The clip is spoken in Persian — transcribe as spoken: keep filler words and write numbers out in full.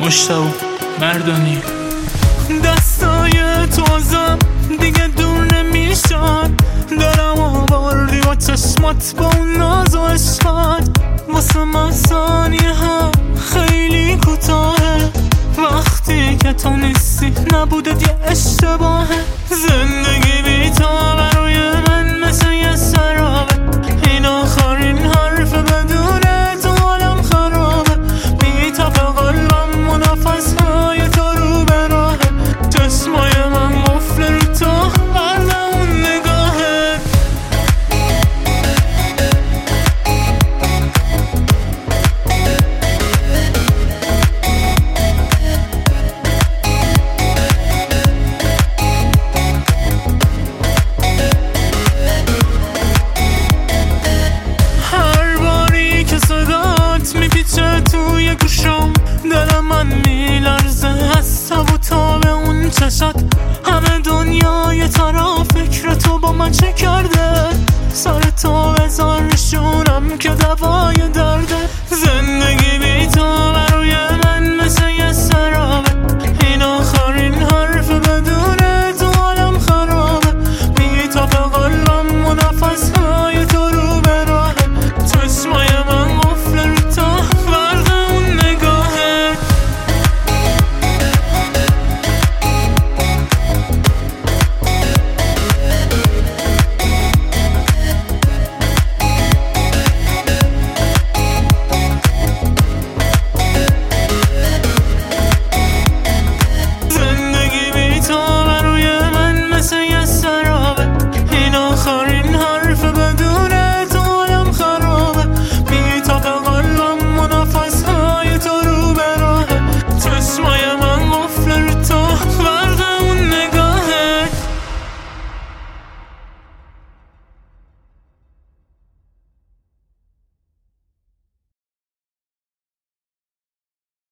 مشتاق مردانی. دستای تو ازم دیگه دور نمیشن، دارم آوردی با چشمات با اون ناز و عشقات. واسه من ثانیه هم خیلی کوتاهه، وقتی که تو نیستی نبوده یه اشتباهه. زندگی بی تو برای من مثل یه سرابه، این آخرین حرف بدون تو حالم خرابه. بی تپ قلبم و نفسهای تو رو به راهه، چشمای من مفل رو تو غرق اون نگاهه. هر باری که صدات میپیچه توی گوشم، دلم من میلرزه از تب و تاب اون چشات. همه دنیای ترا فکر تو با من چه کرده